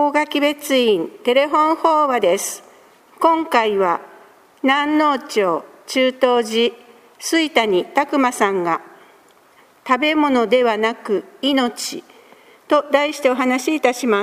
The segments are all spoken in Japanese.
大垣別院テレフォン法話です。今回は南農町中東寺水谷拓馬さんが食べ物ではなく命と題してお話しいたします。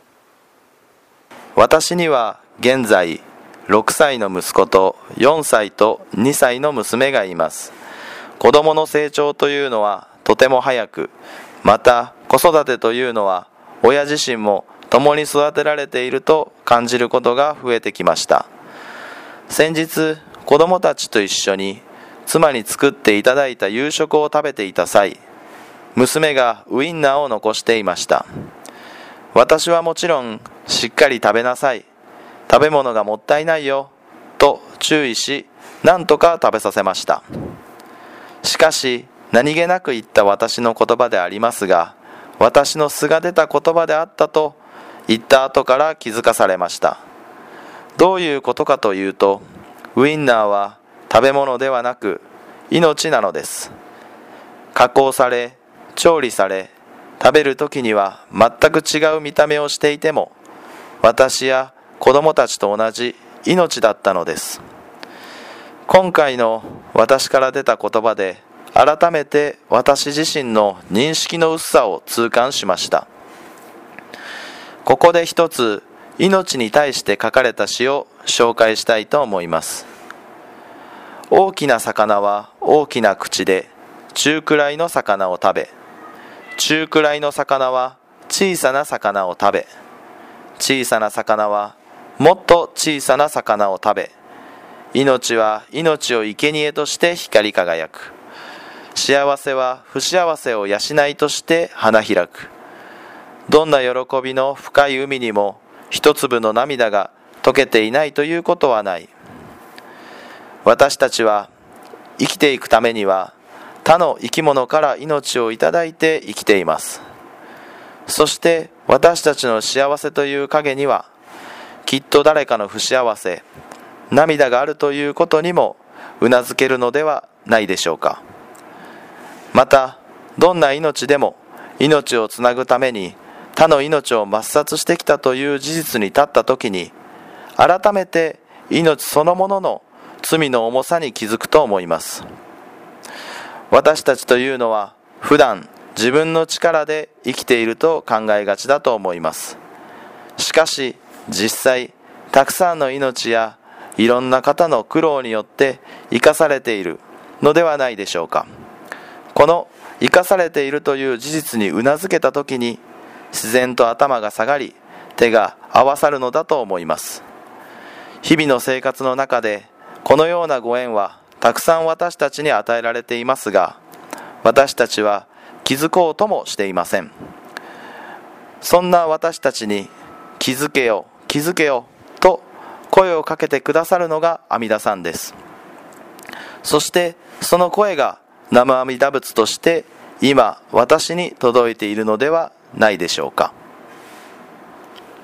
私には現在6歳の息子と4歳と2歳の娘がいます。子供の成長というのはとても早く、また子育てというのは親自身も共に育てられていると感じることが増えてきました。先日子供たちと一緒に妻に作っていただいた夕食を食べていた際、娘がウインナーを残していました。私はもちろんしっかり食べなさい、食べ物がもったいないよと注意し、なんとか食べさせました。しかし何気なく言った私の言葉でありますが、私の素が出た言葉であったと言った後から気づかされました。どういうことかというと、ウインナーは食べ物ではなく命なのです。加工され、調理され、食べるときには全く違う見た目をしていても、私や子供たちと同じ命だったのです。今回の私から出た言葉で改めて私自身の認識の薄さを痛感しました。ここで一つ命に対して書かれた詩を紹介したいと思います。大きな魚は大きな口で中くらいの魚を食べ、中くらいの魚は小さな魚を食べ、小さな魚はもっと小さな魚を食べ、命は命を生贄として光り輝く。幸せは不幸せを養いとして花開く。どんな喜びの深い海にも一粒の涙が溶けていないということはない。私たちは生きていくためには他の生き物から命をいただいて生きています。そして私たちの幸せという影には、きっと誰かの不幸せ、涙があるということにもうなずけるのではないでしょうか。またどんな命でも命をつなぐために他の命を抹殺してきたという事実に立ったときに、改めて命そのものの罪の重さに気づくと思います。私たちというのは普段自分の力で生きていると考えがちだと思います。しかし実際たくさんの命やいろんな方の苦労によって生かされているのではないでしょうか。この生かされているという事実にうなずけたときに、自然と頭が下がり手が合わさるのだと思います。日々の生活の中でこのようなご縁はたくさん私たちに与えられていますが、私たちは気づこうともしていません。そんな私たちに気づけよ気づけよと声をかけてくださるのが阿弥陀さんです。そしてその声が南無阿弥陀仏として今私に届いているのではないでしょうか。